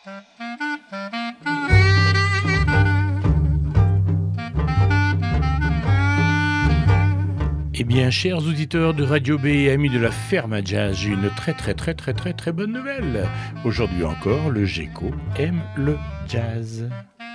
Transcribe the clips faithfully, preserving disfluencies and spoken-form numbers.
Eh bien, chers auditeurs de Radio B et amis de la ferme à jazz, j'ai une très très très très très très bonne nouvelle. Aujourd'hui encore, le Géco aime le jazz.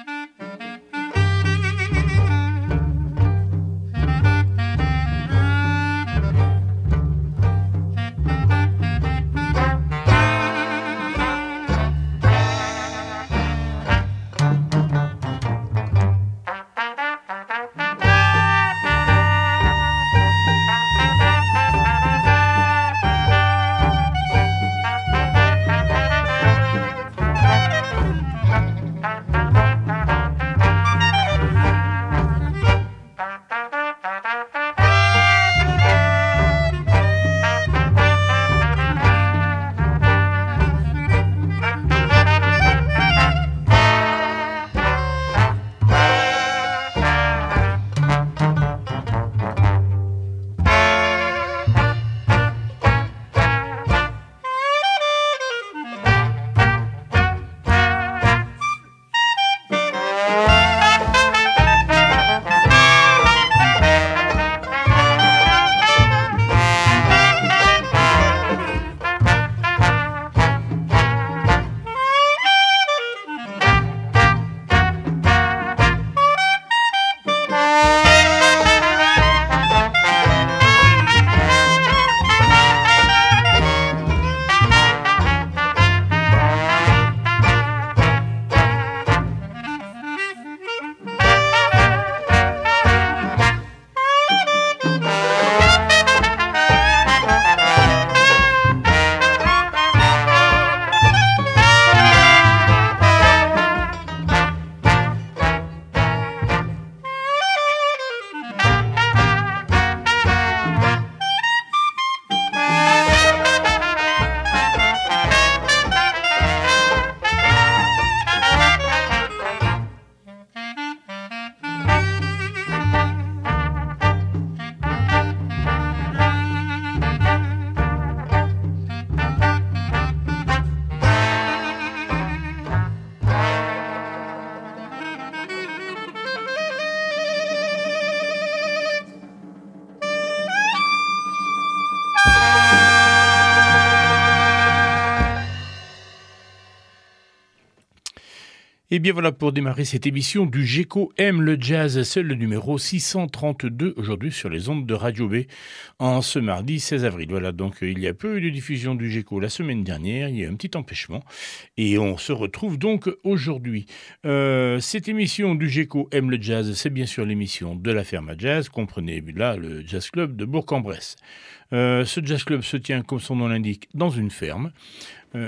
Et bien voilà pour démarrer cette émission du Géco aime le jazz, c'est le numéro six cent trente-deux aujourd'hui sur les ondes de Radio B en ce mardi seize avril. Voilà, donc il y a peu eu de diffusion du Géco la semaine dernière, il y a eu un petit empêchement et on se retrouve donc aujourd'hui. Euh, cette émission du Géco aime le jazz, c'est bien sûr l'émission de la ferme à jazz, comprenez là le Jazz Club de Bourg-en-Bresse. Euh, ce Jazz Club se tient, comme son nom l'indique, dans une ferme. Euh,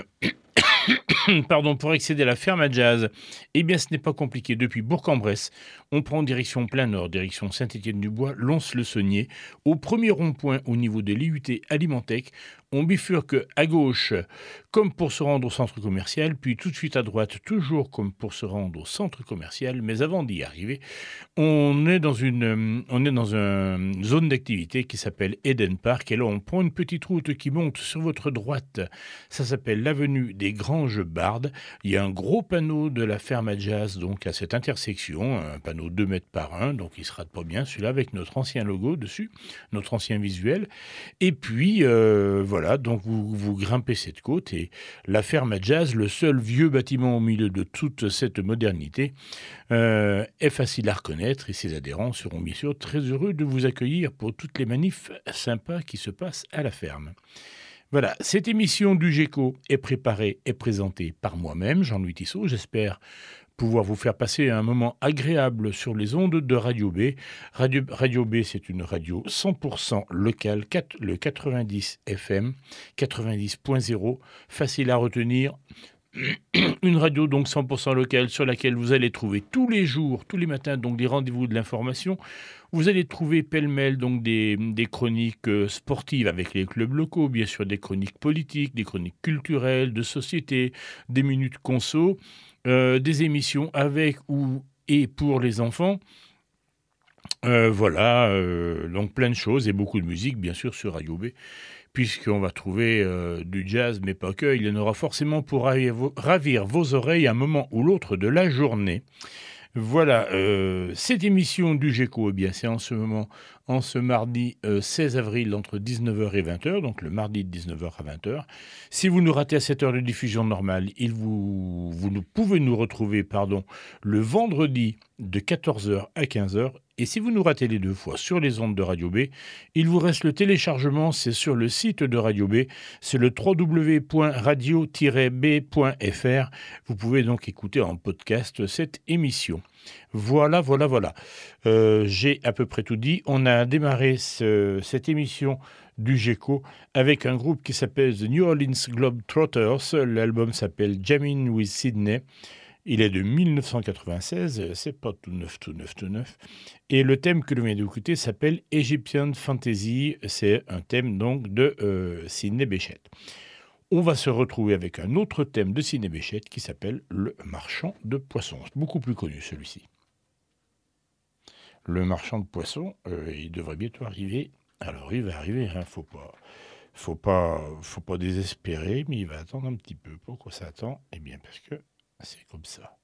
Pardon, pour accéder à la ferme à jazz, eh bien ce n'est pas compliqué. Depuis Bourg-en-Bresse, on prend direction plein nord, direction Saint-Étienne-du-Bois, Lons-le-Saunier. Au premier rond-point au niveau de l'I U T Alimentec, on bifurque à gauche comme pour se rendre au centre commercial, puis tout de suite à droite, toujours comme pour se rendre au centre commercial. Mais avant d'y arriver, on est dans une, on est dans une zone d'activité qui s'appelle Eden Park. Et là, on prend une petite route qui monte sur votre droite. Ça s'appelle l'avenue des Granges Bardes. Il y a un gros panneau de la ferme à jazz donc à cette intersection, un panneau deux mètres par un, donc il se rate pas bien, celui-là avec notre ancien logo dessus, notre ancien visuel. Et puis euh, voilà, donc vous, vous grimpez cette côte et la ferme à jazz, le seul vieux bâtiment au milieu de toute cette modernité, euh, est facile à reconnaître et ses adhérents seront bien sûr très heureux de vous accueillir pour toutes les manifs sympas qui se passent à la ferme. Voilà, cette émission du Géco est préparée et présentée par moi-même, Jean-Louis Tissot. J'espère pouvoir vous faire passer un moment agréable sur les ondes de Radio B. Radio, Radio B, c'est une radio cent pour cent locale, le quatre-vingt-dix F M, quatre-vingt-dix point zéro, facile à retenir. Une radio donc cent pour cent locale sur laquelle vous allez trouver tous les jours, tous les matins, donc des rendez-vous de l'information. Vous allez trouver pêle-mêle donc des, des chroniques sportives avec les clubs locaux, bien sûr des chroniques politiques, des chroniques culturelles, de société, des minutes conso, euh, des émissions avec ou et pour les enfants. Euh, voilà, euh, donc plein de choses et beaucoup de musique bien sûr sur Radio B. puisqu'on va trouver euh, du jazz, mais pas que. Il y en aura forcément pour ravir vos, ravir vos oreilles à un moment ou l'autre de la journée. Voilà, euh, cette émission du GECO, eh bien, c'est en ce moment, en ce mardi euh, seize avril, entre dix-neuf heures et vingt heures, donc le mardi de dix-neuf heures à vingt heures. Si vous nous ratez à cette heure de diffusion normale, il vous, vous nous pouvez nous retrouver pardon, le vendredi de quatorze heures à quinze heures. Et si vous nous ratez les deux fois sur les ondes de Radio B, il vous reste le téléchargement, c'est sur le site de Radio B, c'est le w w w point radio tiret b point f r. Vous pouvez donc écouter en podcast cette émission. Voilà, voilà, voilà. Euh, j'ai à peu près tout dit. On a démarré ce, cette émission du GECO avec un groupe qui s'appelle The New Orleans Globetrotters. L'album s'appelle Jammin' with Sydney. Il est de mille neuf cent quatre-vingt-seize, c'est pas tout neuf, tout neuf, tout neuf. Et le thème que l'on vient d'écouter s'appelle Egyptian Fantasy. C'est un thème donc de euh, Sidney Bechet. On va se retrouver avec un autre thème de Sidney Bechet qui s'appelle Le Marchand de Poissons. Beaucoup plus connu celui-ci. Le Marchand de Poissons, euh, il devrait bientôt arriver. Alors il va arriver, hein, faut pas, faut pas, faut pas désespérer, mais il va attendre un petit peu. Pourquoi ça attend ? Eh bien parce que c'est comme ça.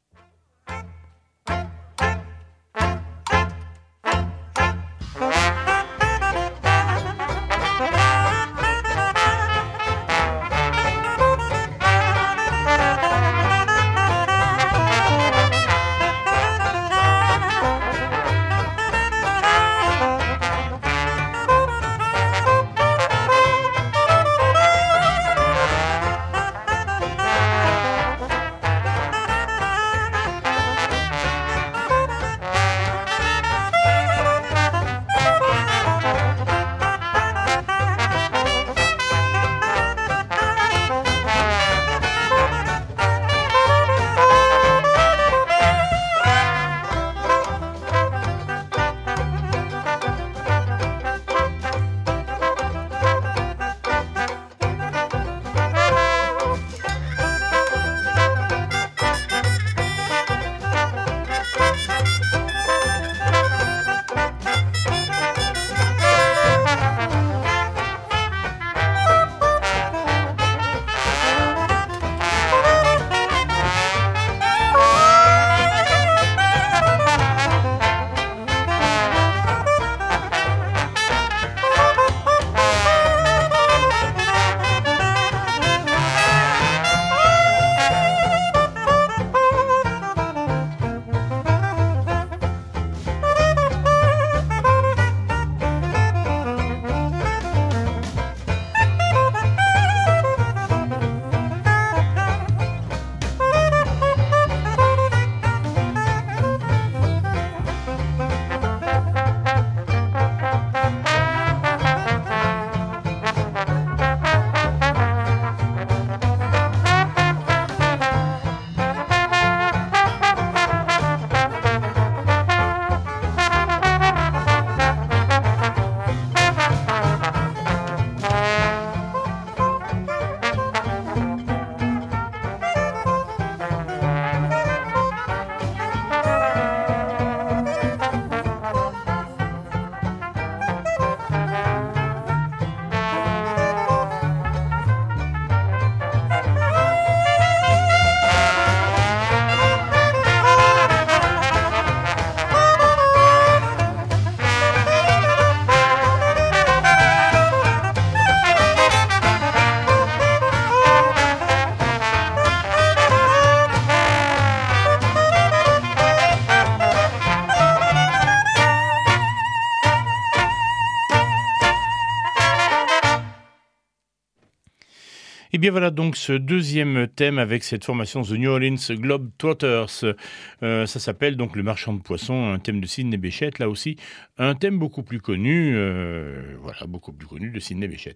Et bien voilà donc ce deuxième thème avec cette formation The New Orleans Globetrotters. Euh, ça s'appelle donc Le Marchand de Poissons, un thème de Sidney Bechet, là aussi un thème beaucoup plus connu, euh, voilà, beaucoup plus connu de Sidney Bechet.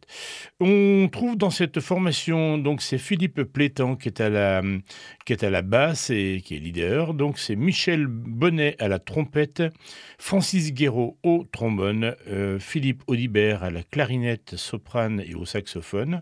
On trouve dans cette formation, donc c'est Philippe Plétan qui est à la, qui est à la basse et qui est leader, donc c'est Michel Bonnet à la trompette, Francis Guéraud au trombone, euh, Philippe Audibert à la clarinette soprane et au saxophone,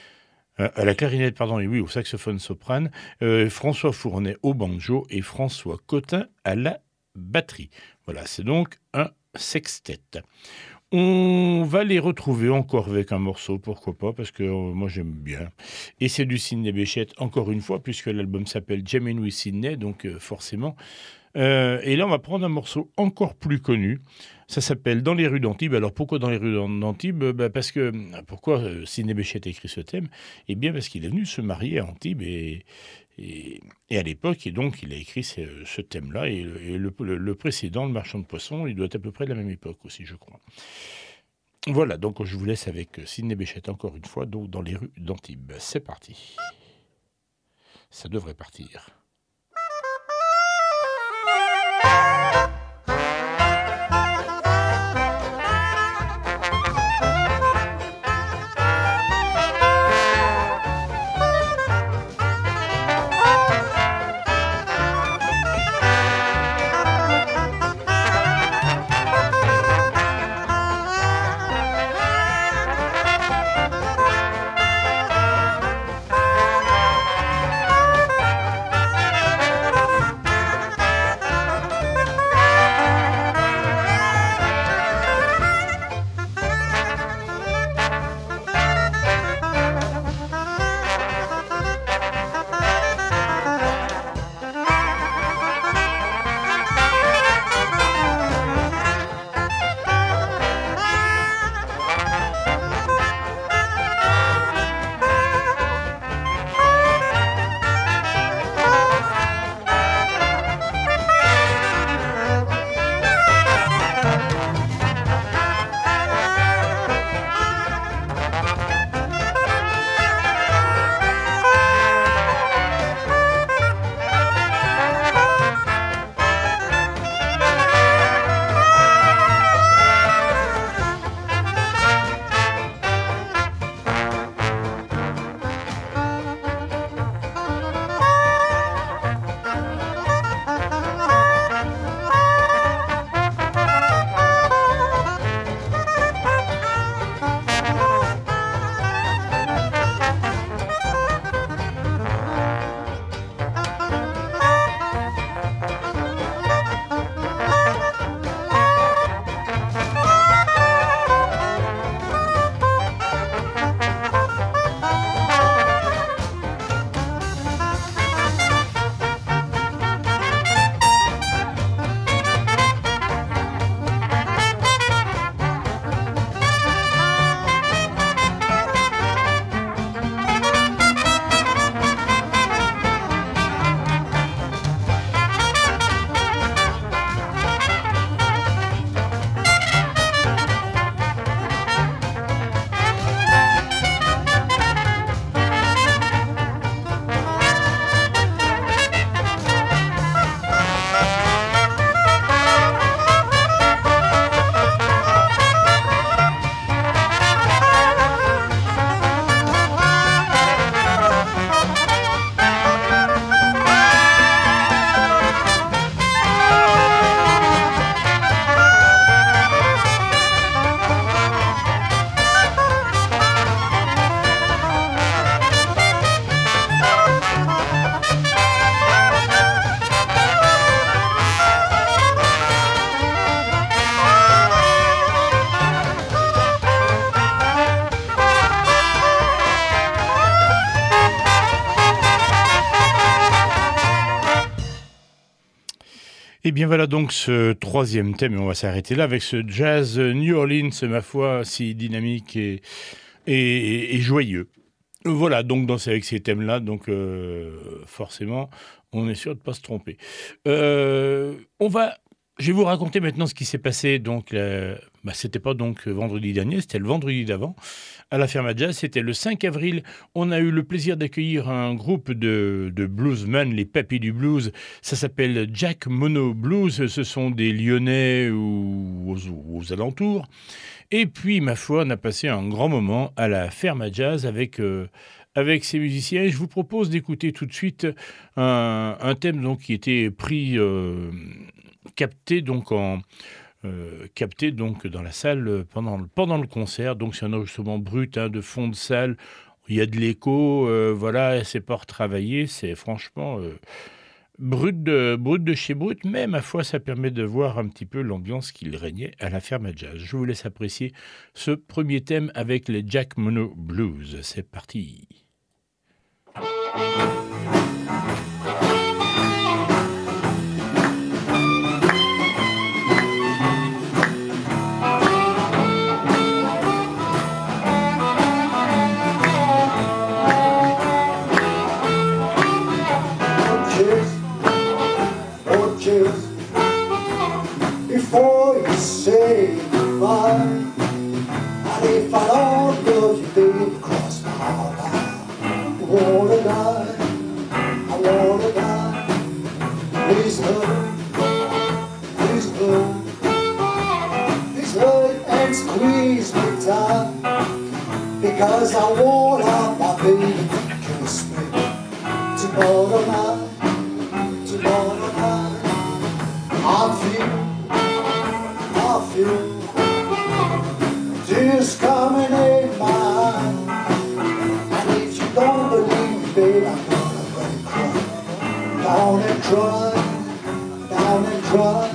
Euh, à la clarinette, pardon, et oui, au saxophone soprane, euh, François Fournet au banjo et François Cotin à la batterie. Voilà, c'est donc un sextet. On va les retrouver encore avec un morceau, pourquoi pas, parce que euh, moi j'aime bien. Et c'est du Sidney Bechet, encore une fois, puisque l'album s'appelle Jamming with Sidney, donc euh, forcément. Euh, et là, on va prendre un morceau encore plus connu. Ça s'appelle Dans les rues d'Antibes. Alors pourquoi dans les rues d'An- d'Antibes? Ben, parce que pourquoi euh, Sidney Bechet a écrit ce thème? Eh bien parce qu'il est venu se marier à Antibes et, et, et à l'époque, et donc il a écrit ce, ce thème-là. Et, et le, le- le précédent, Le Marchand de Poissons, il doit être à peu près de la même époque aussi, je crois. Voilà, donc je vous laisse avec Sidney Bechet encore une fois, donc dans les rues d'Antibes. C'est parti. Ça devrait partir. Et bien voilà donc ce troisième thème, et on va s'arrêter là avec ce jazz New Orleans, ma foi, si dynamique et, et, et joyeux. Voilà, donc danser avec ces thèmes-là, donc euh, forcément, on est sûr de ne pas se tromper. Euh, on va, je vais vous raconter maintenant ce qui s'est passé. Donc, euh, bah, c'était pas donc vendredi dernier, c'était le vendredi d'avant. À la Ferme à Jazz, c'était le cinq avril. On a eu le plaisir d'accueillir un groupe de, de bluesmen, les papis du blues. Ça s'appelle Jack Mono Blues. Ce sont des Lyonnais ou aux, aux alentours. Et puis, ma foi, on a passé un grand moment à la Ferme à Jazz avec, euh, avec ces musiciens. Et je vous propose d'écouter tout de suite un, un thème donc, qui était pris, euh, capté donc en... Euh, capté donc dans la salle pendant, pendant le concert. Donc c'est un enregistrement brut hein, de fond de salle. Il y a de l'écho, euh, voilà, c'est pas retravaillé. C'est franchement, euh, Brut de, brut de chez Brut, mais ma foi, ça permet de voir un petit peu l'ambiance qu'il régnait à la ferme à jazz. Je vous laisse apprécier ce premier thème avec les Jack Mono Blues. C'est parti. Before you say goodbye, and if I don't love you, baby, cross my heart. I wanna die, I wanna die. Please hurt, please hurt, please hurt and squeeze me tight, because I wanna, my baby, kiss me tomorrow night, tomorrow night. I feel I feel tears coming in my eyes, and if you don't believe me, babe, I'm gonna let it cry, down and cry, down and cry.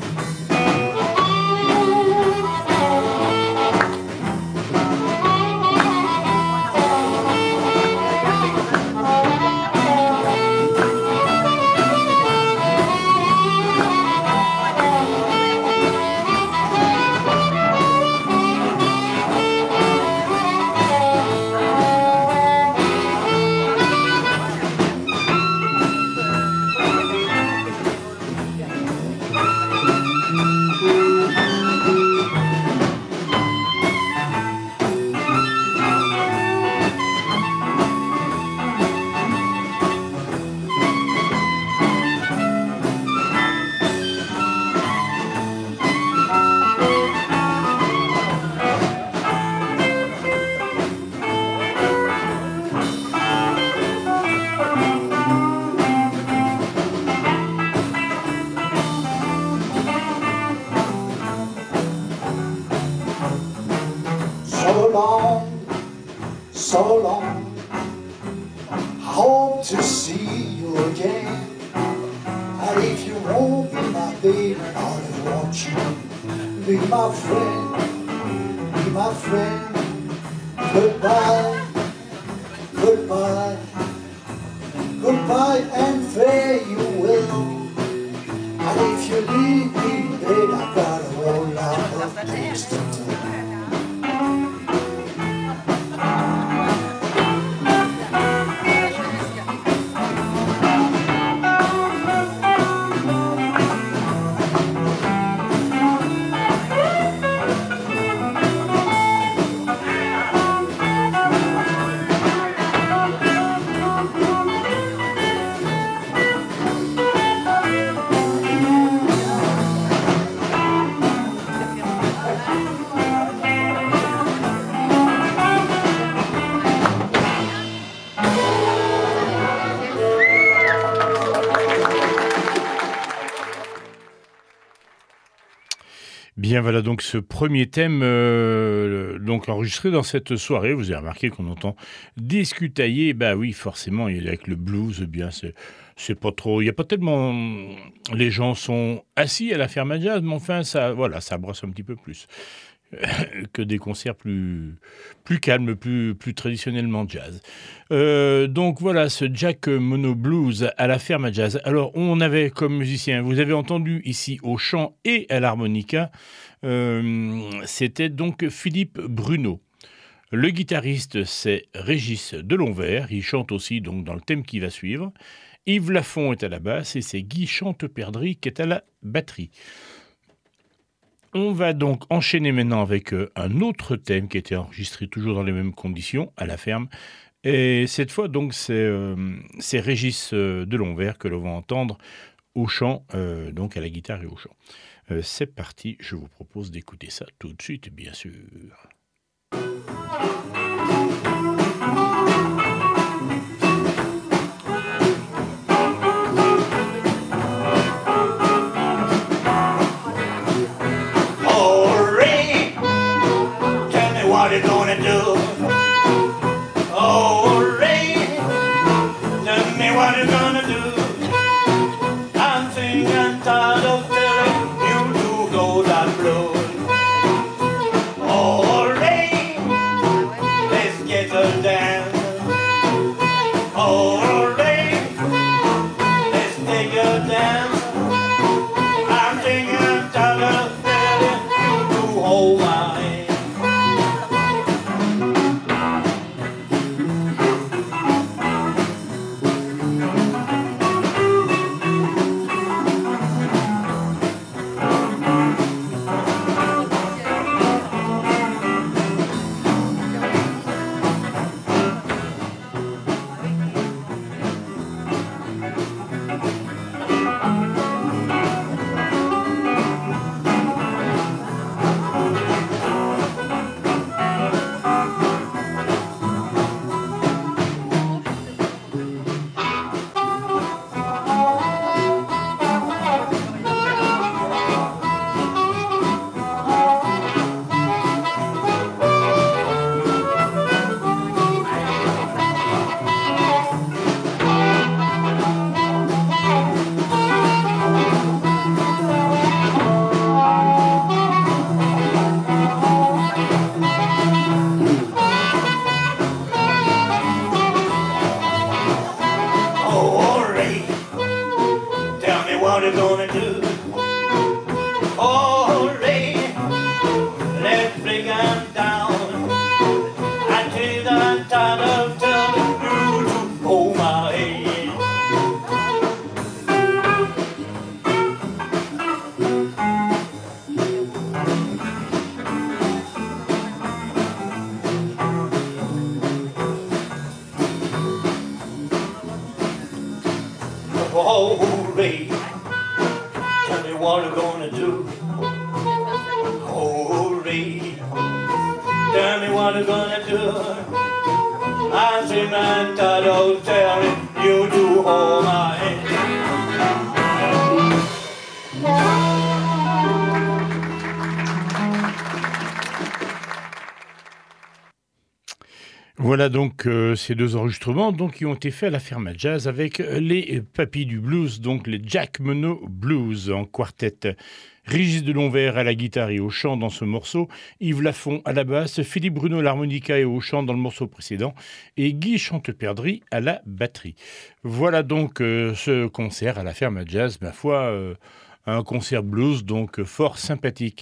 So long, so long, I hope to see you again. And if you won't be my baby, I want you be my friend, be my friend. Goodbye, goodbye, goodbye and fare you will. And if you leave me, babe, I got a whole lot of things to do. Bien, voilà donc ce premier thème euh, donc enregistré dans cette soirée. Vous avez remarqué qu'on entend discutailler. Bah oui, forcément, il y a avec le blues, eh bien c'est c'est pas trop. Il y a pas tellement. Les gens sont assis à la ferme à jazz, mais enfin ça, voilà, ça brosse un petit peu plus que des concerts plus plus calmes, plus plus traditionnellement jazz. Euh, donc voilà, ce Jack Mono Blues à la ferme à jazz. Alors on avait comme musicien, vous avez entendu ici au chant et à l'harmonica, euh, c'était donc Philippe Bruno. Le guitariste, c'est Régis Delonvert. Il chante aussi donc dans le thème qui va suivre. Yves Lafont est à la basse et c'est Guy Chanteperdry qui est à la batterie. On va donc enchaîner maintenant avec euh, un autre thème qui a été enregistré toujours dans les mêmes conditions à la ferme. Et cette fois, donc, c'est, euh, c'est Régis euh, Delonvert que l'on va entendre au chant, euh, donc à la guitare et au chant. Euh, c'est parti, je vous propose d'écouter ça tout de suite, bien sûr. What you gonna do? Oh, Ray, tell me what you gonna do. what you gonna do? Oh, Ray, let's bring 'em down. I tell you that I'm tired of telling you to hold my hand. Oh, Ray, tell me what you gonna do? Oh, Ray, tell me what you gonna do? I say, man, tired of telling you to hold my hand. Voilà donc euh, ces deux enregistrements donc, qui ont été faits à la Ferme à Jazz avec les papis du blues, donc les Jack Monod Blues en quartet. Régis Delonvert à la guitare et au chant dans ce morceau, Yves Lafont à la basse, Philippe Bruno à l'harmonica et au chant dans le morceau précédent, et Guy Chanteperdry à la batterie. Voilà donc euh, ce concert à la Ferme à Jazz, ma foi... Euh, un concert blues, donc fort sympathique.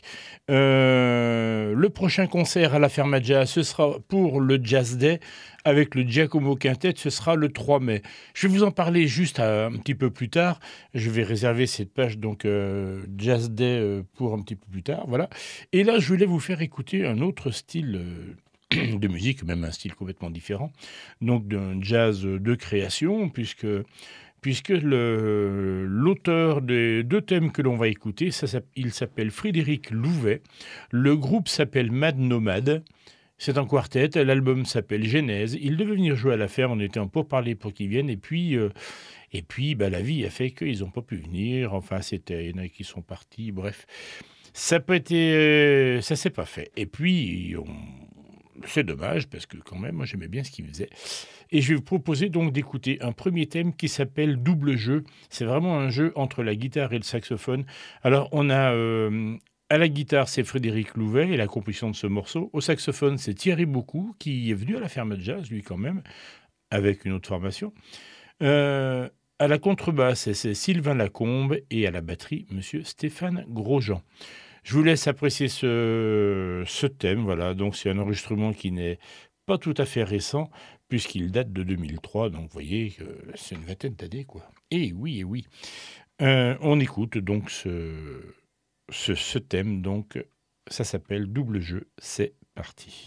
Euh, le prochain concert à la Ferme à Jazz, ce sera pour le Jazz Day, avec le Giacomo Quintet, ce sera le trois mai. Je vais vous en parler juste un petit peu plus tard. Je vais réserver cette page, donc euh, Jazz Day, euh, pour un petit peu plus tard. Voilà. Et là, je voulais vous faire écouter un autre style euh, de musique, même un style complètement différent, donc d'un jazz de création, puisque... puisque le, l'auteur des deux thèmes que l'on va écouter, ça, il s'appelle Frédéric Louvet, le groupe s'appelle Mad Nomad, c'est un quartet, l'album s'appelle Genèse, il devait venir jouer à la ferme, on était en pourparlers pour qu'ils viennent, et puis, euh, et puis bah, la vie a fait qu'ils n'ont pas pu venir, enfin c'était, il y en a qui sont partis, bref, ça peut être, euh, ça s'est pas fait, et puis on... c'est dommage parce que quand même, moi j'aimais bien ce qu'il faisait. Et je vais vous proposer donc d'écouter un premier thème qui s'appelle Double jeu. C'est vraiment un jeu entre la guitare et le saxophone. Alors on a euh, à la guitare c'est Frédéric Louvet et la composition de ce morceau. Au saxophone c'est Thierry Beaucoup qui est venu à la Ferme de Jazz lui quand même avec une autre formation. Euh, à la contrebasse c'est Sylvain Lacombe et à la batterie Monsieur Stéphane Grosjean. Je vous laisse apprécier ce, ce thème. Voilà, donc c'est un enregistrement qui n'est pas tout à fait récent, puisqu'il date de deux mille trois. Donc vous voyez que c'est une vingtaine d'années, quoi. Et oui, et oui. Euh, on écoute donc ce, ce, ce thème. Donc ça s'appelle Double jeu. C'est parti.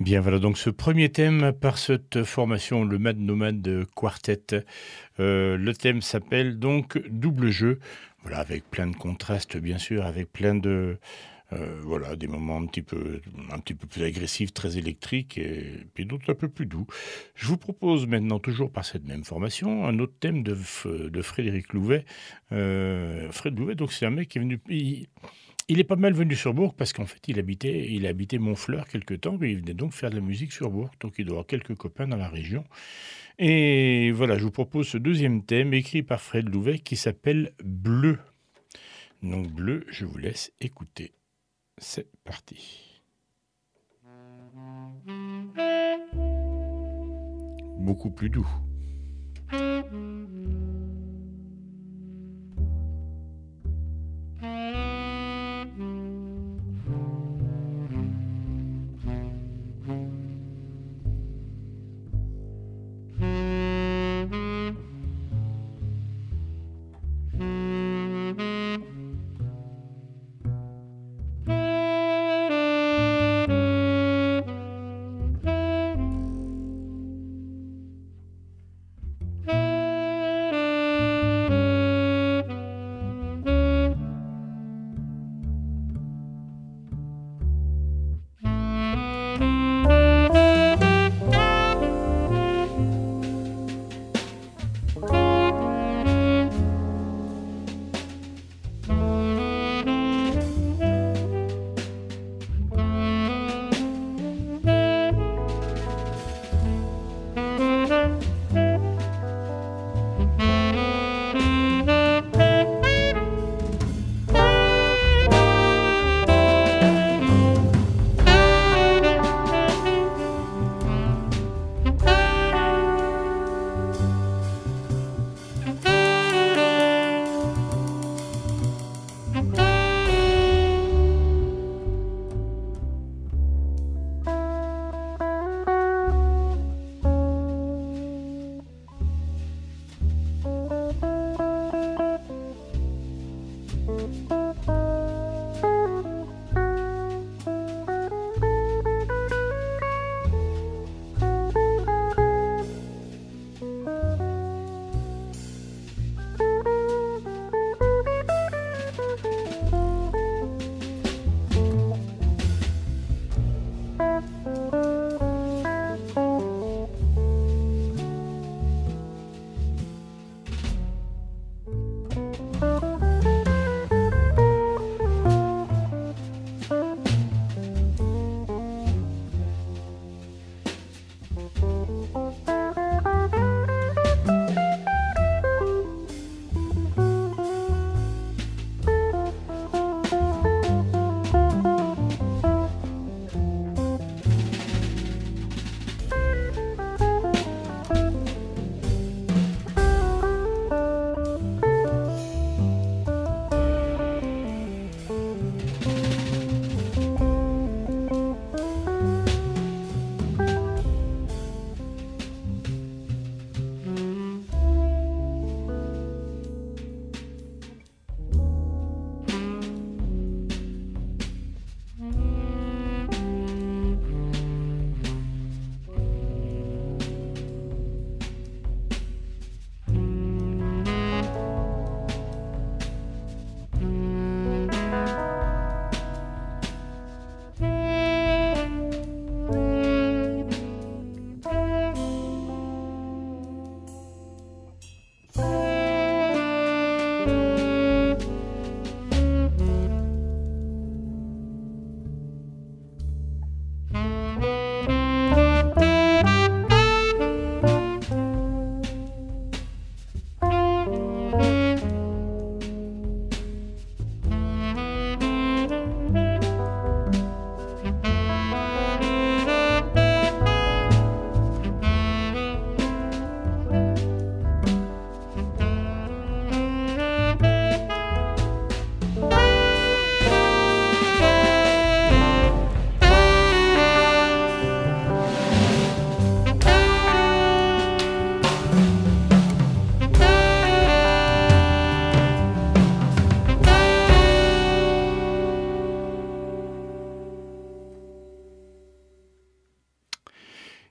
Bien, voilà donc ce premier thème par cette formation, le Mad Nomad Quartet. Euh, le thème s'appelle donc Double jeu. Voilà, avec plein de contrastes, bien sûr, avec plein de... euh, voilà, des moments un petit peu, un petit peu plus agressifs, très électriques, et puis d'autres un peu plus doux. Je vous propose maintenant, toujours par cette même formation, un autre thème de, F- de Frédéric Louvet. Euh, Fred Louvet, donc c'est un mec qui est venu... il- Il est pas mal venu sur Bourg parce qu'en fait, il habitait, il habitait Montfleur quelque temps, et il venait donc faire de la musique sur Bourg. Donc, il doit avoir quelques copains dans la région. Et voilà, je vous propose ce deuxième thème écrit par Fred Louvet qui s'appelle Bleu. Donc, Bleu, je vous laisse écouter. C'est parti. Beaucoup plus doux.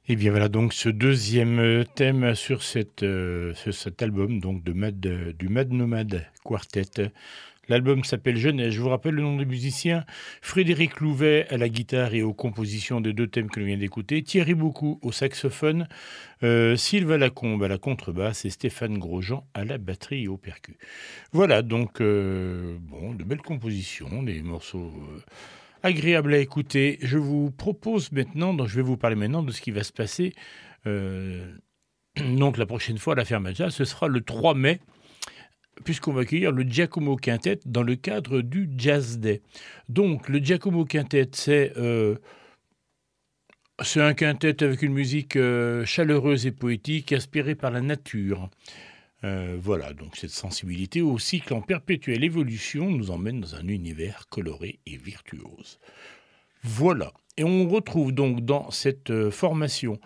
Et bien voilà donc ce deuxième thème sur, cette, euh, sur cet album donc de Mad, du Mad Nomad Quartet. L'album s'appelle Jeunesse. Je vous rappelle le nom des musiciens. Frédéric Louvet à la guitare et aux compositions des deux thèmes que l'on vient d'écouter. Thierry Boucou au saxophone. Euh, Sylvain Lacombe à la contrebasse et Stéphane Grosjean à la batterie et au percu. Voilà donc euh, bon, de belles compositions, des morceaux euh, agréables à écouter. Je vous propose maintenant, donc je vais vous parler maintenant de ce qui va se passer euh, donc la prochaine fois à la Ferme Jazz. Ce sera le trois mai. Puisqu'on va accueillir le Giacomo Quintet dans le cadre du Jazz Day. Donc, le Giacomo Quintet, c'est, euh, c'est un quintet avec une musique euh, chaleureuse et poétique, inspirée par la nature. Euh, voilà, donc cette sensibilité au cycle en perpétuelle évolution nous emmène dans un univers coloré et virtuose. Voilà, et on retrouve donc dans cette euh, formation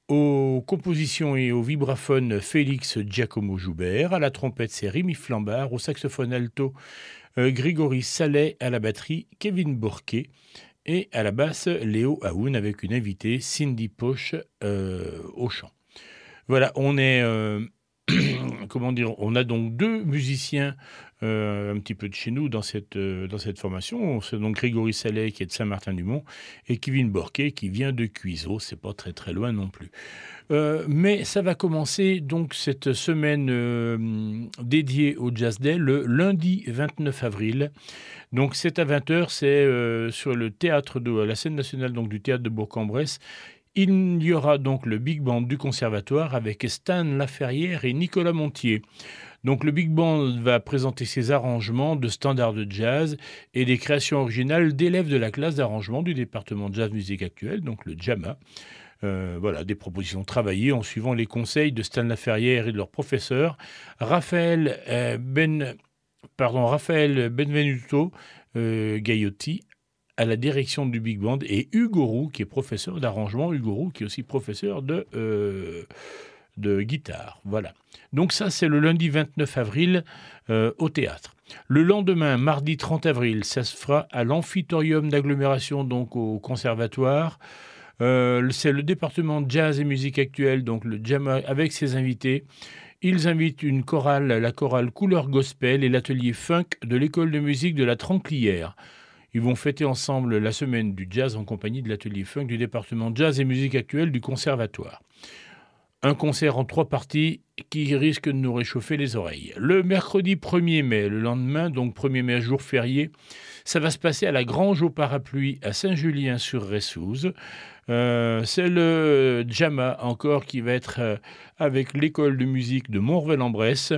aux compositions et au vibraphone, Félix Giacomo Joubert. À la trompette, c'est Rémi Flambard. Au saxophone alto, euh, Grégory Sallet. À la batterie, Kevin Bourquet. Et à la basse, Léo Aoun, avec une invitée, Cindy Poche, euh, au chant. Voilà, on est... Euh, comment dire, on a donc deux musiciens euh, un petit peu de chez nous dans cette, euh, dans cette formation. C'est donc Grégory Sallet qui est de Saint-Martin-du-Mont et Kevin Bourquet qui vient de Cuiseaux, c'est pas très très loin non plus. Euh, mais ça va commencer donc cette semaine euh, dédiée au Jazz Day le lundi vingt-neuf avril. Donc c'est à vingt heures, c'est euh, sur le théâtre de la scène nationale donc du théâtre de Bourg-en-Bresse. Il y aura donc le Big Band du Conservatoire avec Stan Laferrière et Nicolas Montier. Donc le Big Band va présenter ses arrangements de standards de jazz et des créations originales d'élèves de la classe d'arrangement du département de jazz musique actuelle, donc le JAMA. Euh, voilà, des propositions travaillées en suivant les conseils de Stan Laferrière et de leur professeur, Raphaël, euh, ben, pardon, Raphaël Benvenuto euh, Gaiotti, à la direction du Big Band, et Hugo Roux, qui est professeur d'arrangement, Hugo Roux, qui est aussi professeur de, euh, de guitare. Voilà. Donc ça, c'est le lundi vingt-neuf avril euh, au théâtre. Le lendemain, mardi trente avril, ça se fera à l'amphitorium d'agglomération, donc au conservatoire. Euh, c'est le département de jazz et musique actuelle, donc le JAMA, avec ses invités. Ils invitent une chorale, la chorale Couleur Gospel et l'atelier Funk de l'école de musique de la Tranclière. Ils vont fêter ensemble la semaine du jazz en compagnie de l'atelier funk du département jazz et musique actuelle du conservatoire. Un concert en trois parties qui risque de nous réchauffer les oreilles. Le mercredi premier mai, le lendemain, donc premier mai, jour férié, ça va se passer à la Grange au Parapluie à Saint-Julien-sur-Ressouze. Euh, c'est le JAMA encore qui va être euh, avec l'école de musique de Montrevel-en-Bresse.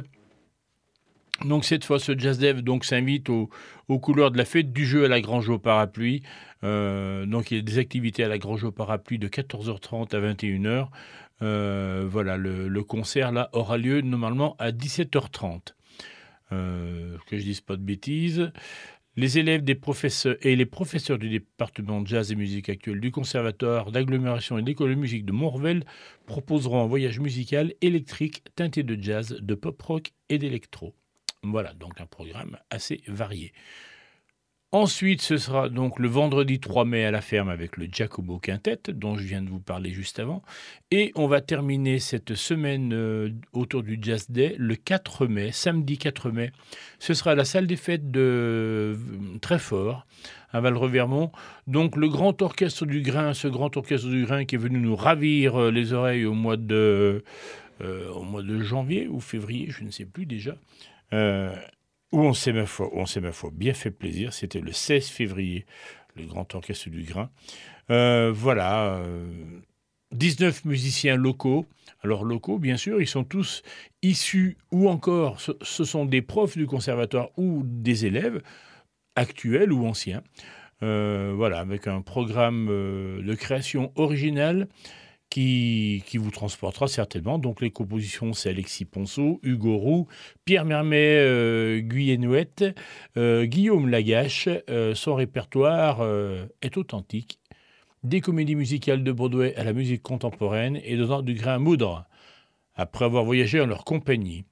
Donc cette fois, ce Jazz Dev donc, s'invite aux, aux couleurs de la fête du jeu à la Grange au Parapluie. Euh, donc il y a des activités à la Grange au Parapluie de quatorze heures trente à vingt et une heures. Euh, voilà, le, le concert là aura lieu normalement à dix-sept heures trente. Euh, que je dise pas de bêtises. Les élèves des professeurs et les professeurs du département de jazz et musique actuelle du conservatoire d'agglomération et de l'école de musique de Montrevel proposeront un voyage musical électrique teinté de jazz, de pop rock et d'électro. Voilà, donc un programme assez varié. Ensuite, ce sera donc le vendredi trois mai à la ferme avec le Giacomo Quintet, dont je viens de vous parler juste avant. Et on va terminer cette semaine euh, autour du Jazz Day le quatre mai, samedi quatre mai. Ce sera à la salle des fêtes de euh, Treffort, à Val-Revermont. Donc le grand orchestre du Grain, ce grand orchestre du Grain qui est venu nous ravir euh, les oreilles au mois de, euh, au mois de janvier ou février, je ne sais plus déjà. Euh, où on s'est ma foi, où on s'est ma foi bien fait plaisir, c'était le seize février, le Grand Orchestre du Grain. Euh, voilà, euh, dix-neuf musiciens locaux. Alors locaux, bien sûr, ils sont tous issus, ou encore, ce, ce sont des profs du conservatoire ou des élèves, actuels ou anciens. Euh, voilà, avec un programme euh, de création originale, Qui, qui vous transportera certainement. Donc les compositions, c'est Alexis Ponceau, Hugo Roux, Pierre Mermet, euh, Guyénouette, euh, Guillaume Lagache. Euh, son répertoire euh, est authentique. Des comédies musicales de Broadway à la musique contemporaine et donnant du grain à moudre, après avoir voyagé en leur compagnie.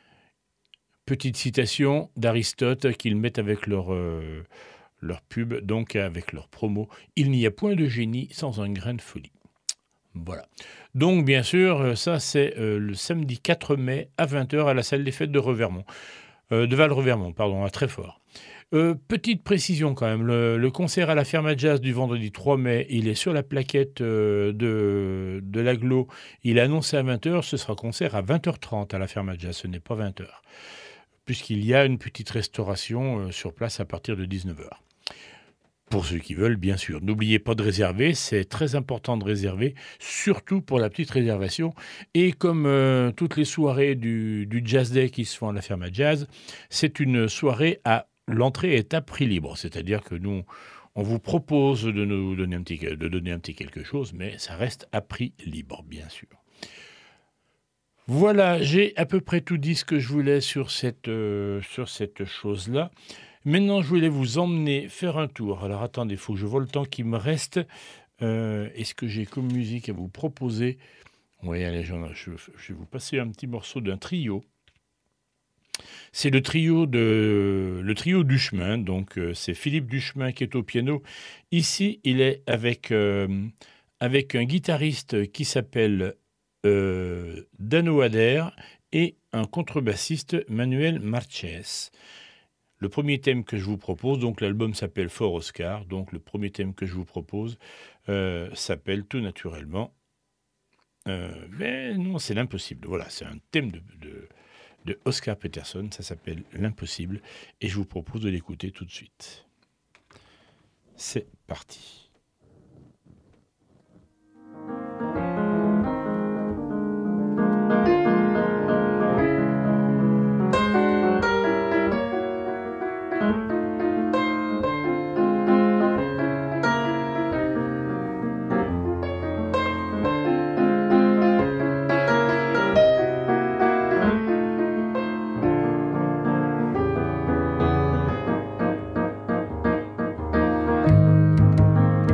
Petite citation d'Aristote qu'ils mettent avec leur, euh, leur pub, donc avec leur promo. Il n'y a point de génie sans un grain de folie. Voilà. Donc, bien sûr, ça, c'est euh, le samedi quatre mai à vingt heures à la salle des fêtes de Revermont. Euh, de Val-Revermont, pardon, à Treffort. Euh, petite précision quand même, le, le concert à la Ferme à Jazz du vendredi trois mai, il est sur la plaquette euh, de, de l'Aglo. Il est annoncé à vingt heures, ce sera concert à vingt heures trente à la Ferme à Jazz, ce n'est pas vingt heures. Puisqu'il y a une petite restauration euh, sur place à partir de dix-neuf heures. Pour ceux qui veulent, bien sûr. N'oubliez pas de réserver, c'est très important de réserver, surtout pour la petite réservation. Et comme euh, toutes les soirées du, du Jazz Day qui se font à la Ferme à Jazz, c'est une soirée à l'entrée est à prix libre. C'est-à-dire que nous, on vous propose de nous donner un petit, de donner un petit quelque chose, mais ça reste à prix libre, bien sûr. Voilà, j'ai à peu près tout dit ce que je voulais sur cette, euh, sur cette chose-là. Maintenant, je voulais vous emmener faire un tour. Alors, attendez, il faut que je vois le temps qui me reste. Euh, Est-ce que j'ai comme musique à vous proposer? Oui, allez, je, je vais vous passer un petit morceau d'un trio. C'est le trio de le trio Duchemin. Donc, euh, c'est Philippe Duchemin qui est au piano. Ici, il est avec, euh, avec un guitariste qui s'appelle euh, Dano Adair et un contrebassiste, Manuel Marches. Le premier thème que je vous propose, donc l'album s'appelle Fort Oscar, donc le premier thème que je vous propose euh, s'appelle tout naturellement, euh, mais non, c'est l'impossible. Voilà, c'est un thème de, de, de Oscar Peterson, ça s'appelle l'impossible, et je vous propose de l'écouter tout de suite. C'est parti. Thank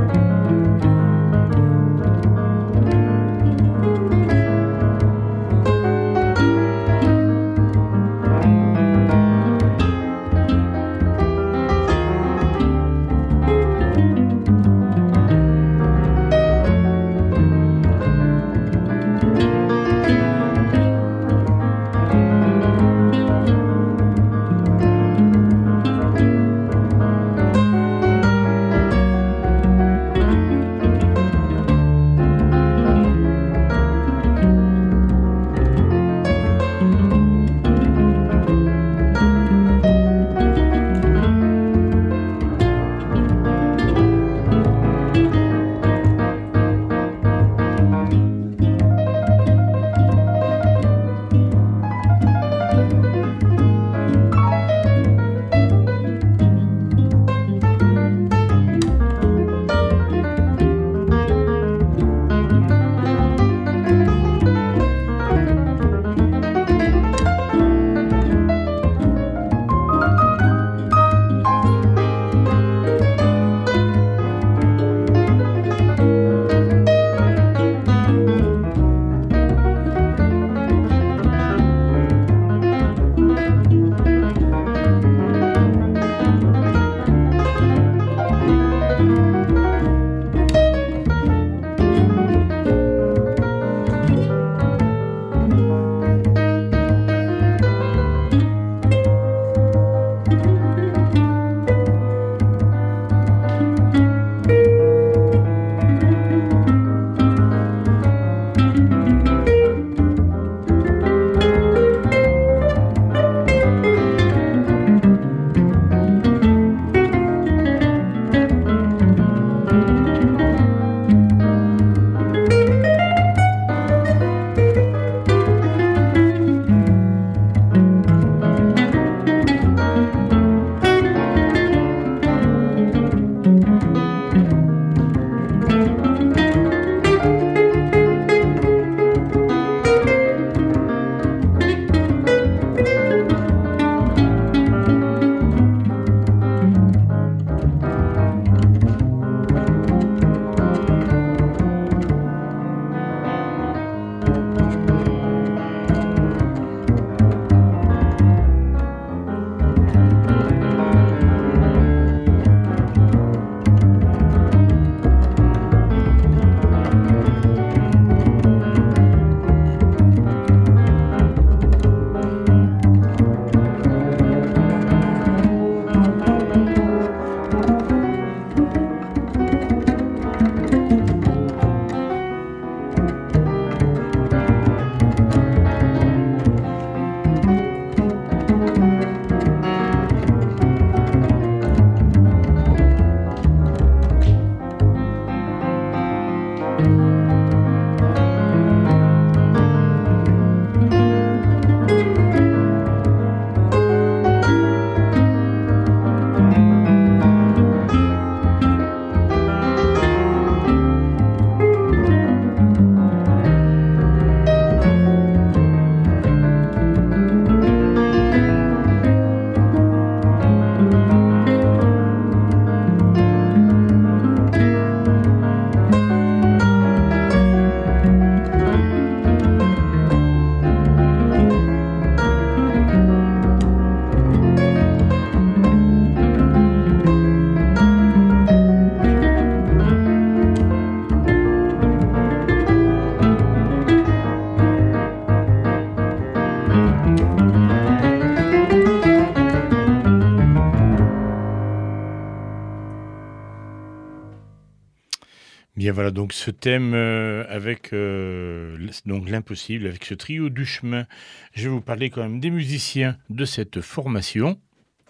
bien voilà donc ce thème euh, avec euh, donc l'impossible, avec ce trio du chemin. Je vais vous parler quand même des musiciens de cette formation.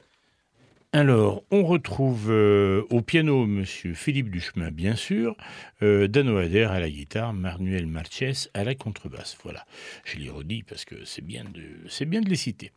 Alors, on retrouve euh, au piano Monsieur Philippe Duchemin, bien sûr, euh, Dano Ader à la guitare, Manuel Marches à la contrebasse. Voilà, je les redis parce que c'est bien de, c'est bien de les citer.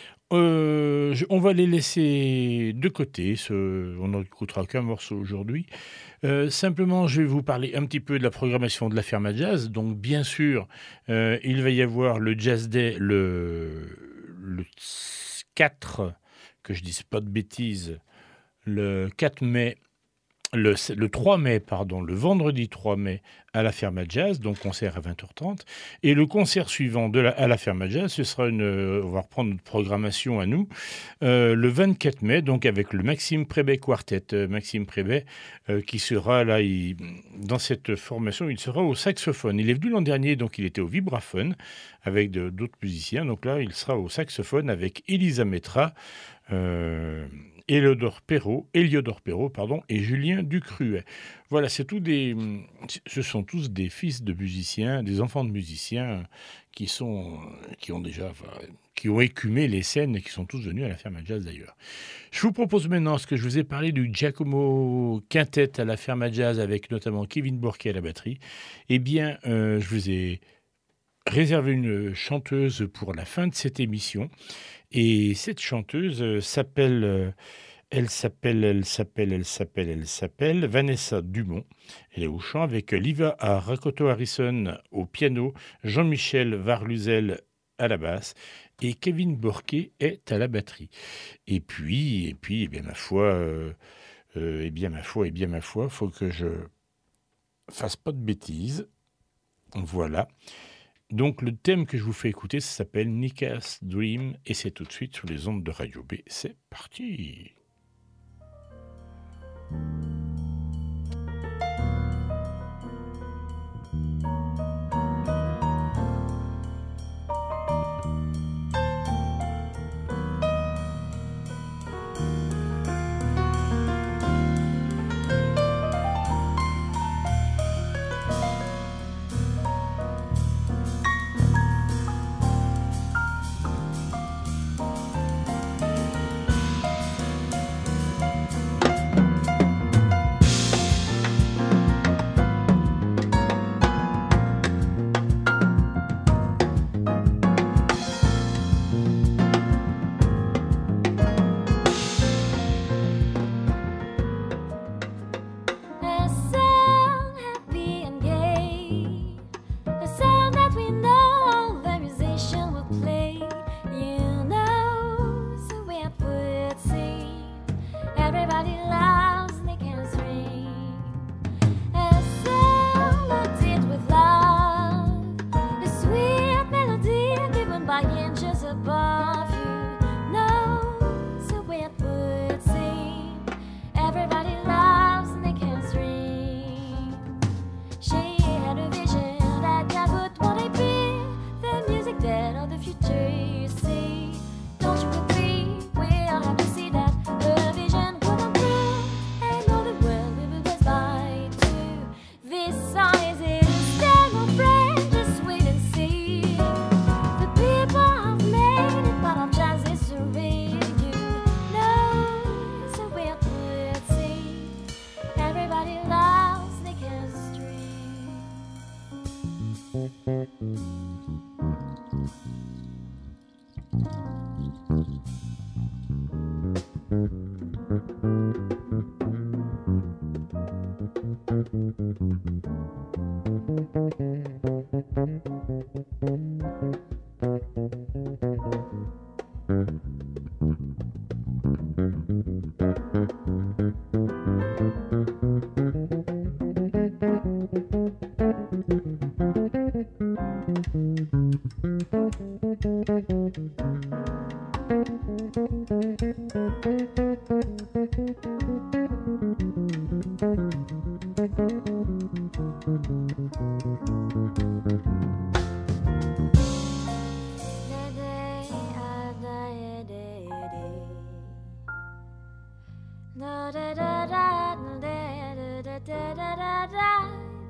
Euh, je- on va les laisser de côté, ce- on n'écoutera qu'un morceau aujourd'hui. Euh, simplement, je vais vous parler un petit peu de la programmation de la Ferma Jazz. Donc, bien sûr, euh, il va y avoir le Jazz Day le, le quatre, que je dise pas de bêtises, le quatre mai, le, le trois mai, pardon, le vendredi trois mai à la Ferma Jazz, donc concert à vingt heures trente. Et le concert suivant de la, à la Ferma Jazz, ce sera une, on va reprendre notre programmation à nous, euh, le vingt-quatre mai, donc avec le Maxime Prébet Quartet. Euh, Maxime Prébet euh, qui sera là, il- dans cette formation, il sera au saxophone. Il est venu l'an dernier, donc il était au vibraphone avec de- d'autres musiciens. Donc là, il sera au saxophone avec Elisa Metra, euh, Éliodore Perrault, Éliodore Perrault, pardon, et Julien Ducruet. Voilà, c'est tous des, ce sont tous des fils de musiciens, des enfants de musiciens qui sont, qui ont déjà, enfin, qui ont écumé les scènes et qui sont tous venus à la Ferma Jazz d'ailleurs. Je vous propose maintenant ce que je vous ai parlé du Giacomo Quintet à la Ferma Jazz avec notamment Kevin Borquet à la batterie. Eh bien, euh, je vous ai réservé une chanteuse pour la fin de cette émission. Et cette chanteuse euh, s'appelle, euh, elle s'appelle, elle s'appelle, elle s'appelle, elle s'appelle Vanessa Dumont. Elle est au chant avec Liva à Rakoto Harrison au piano, Jean-Michel Varluzel à la basse et Kevin Borquet est à la batterie. Et puis, et puis, eh bien ma foi, euh, euh, eh bien ma foi, eh bien ma foi, faut que je fasse pas de bêtises. Voilà. Donc le thème que je vous fais écouter, ça s'appelle Nika's Dream et c'est tout de suite sur les ondes de Radio B. C'est parti. Da da da da da da da da da da.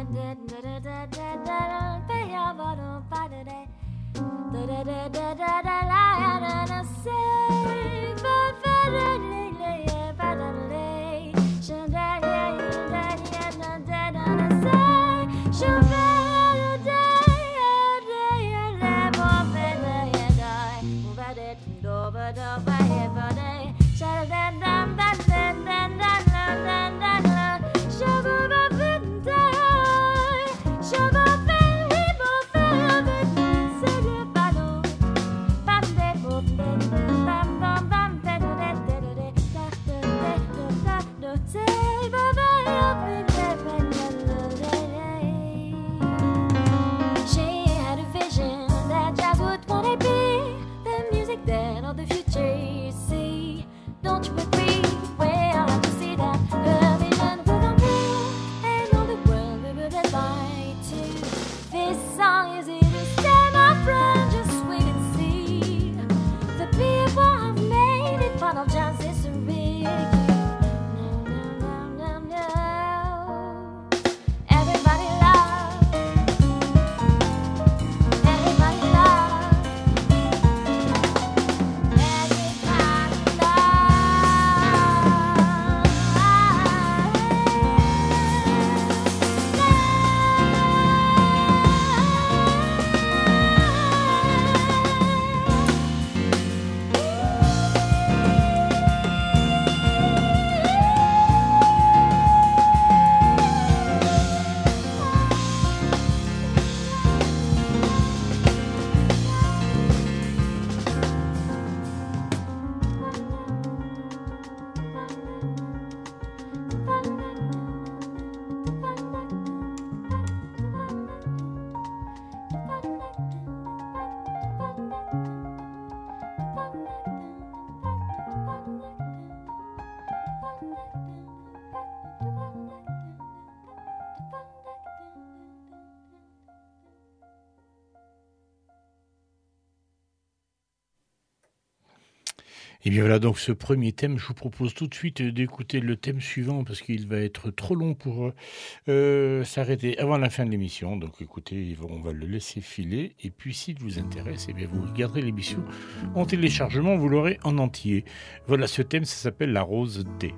Et bien voilà donc ce premier thème. Je vous propose tout de suite d'écouter le thème suivant parce qu'il va être trop long pour euh, s'arrêter avant la fin de l'émission. Donc écoutez, on va le laisser filer. Et puis s'il vous intéresse, eh bien vous regarderez l'émission en téléchargement, vous l'aurez en entier. Voilà, ce thème, ça s'appelle La Rose D.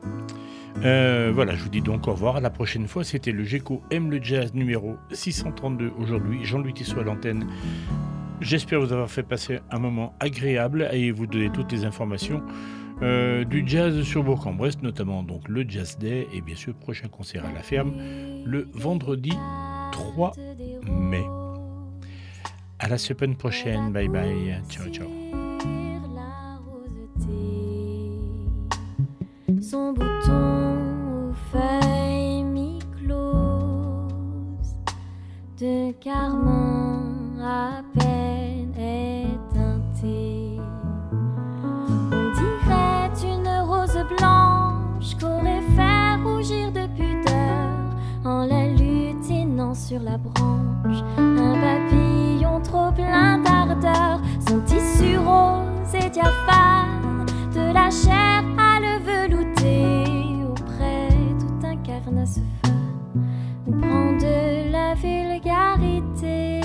Euh, voilà, je vous dis donc au revoir. À la prochaine fois, c'était le Géco aime le jazz numéro six cent trente-deux aujourd'hui. Jean-Louis Tissot à l'antenne. J'espère vous avoir fait passer un moment agréable et vous donner toutes les informations euh, du jazz sur Bourg-en-Bresse, notamment donc le Jazz Day et bien sûr prochain concert à la ferme le vendredi trois mai. À la semaine prochaine, bye bye, ciao ciao. Son bouton aux feuilles mi-closes de carmin à peine éteinté. On dirait une rose blanche qu'aurait fait rougir de pudeur en la lutinant sur la branche. Un papillon trop plein d'ardeur, son tissu rose et diaphane, de la chair à le velouter, auprès tout incarne à ce feu, on prend de la vulgarité.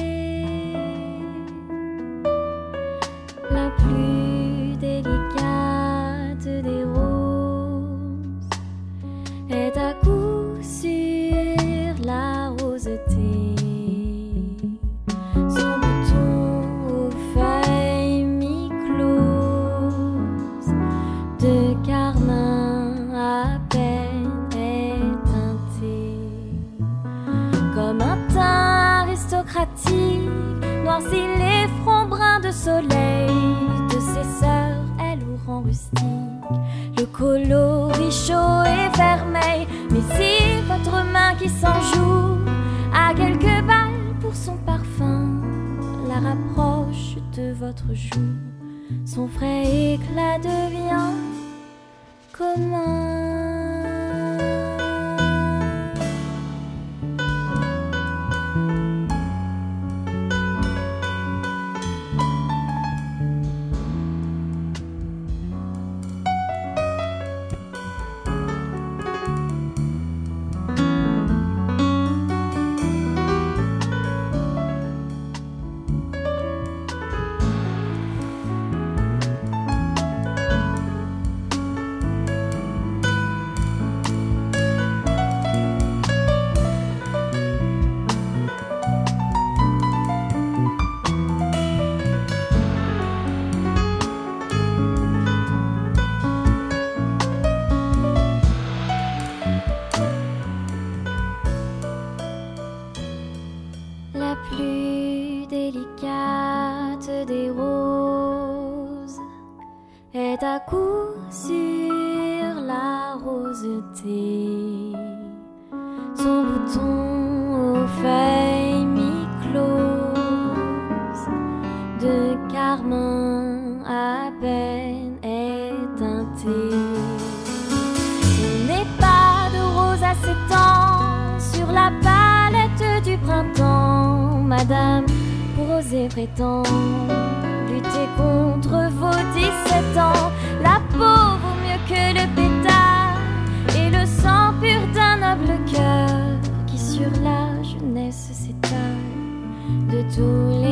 La plus délicate des roses est à coup sûr la roseté. Son bouton aux feuilles mi-closes de carmin à peine éteinté, comme un teint aristocratique noircit les fronts bruns de soleil de ses sœurs, elle au rang rustique, le coloris chaud et vermeil. Mais si votre main qui s'en joue a quelques balles pour son parfum, la rapproche de votre joue, son frais éclat devient commun. plus délicate des roses est à coup sur la roseté, son bouton aux feuilles mi-closes, de carmin à peine éteinté. Il n'est pas de rose à sept ans sur la palette du printemps, madame, pour oser prétendre lutter contre vos dix-sept ans. La peau vaut mieux que le pétard et le sang pur d'un noble cœur qui sur la jeunesse s'étale de tous les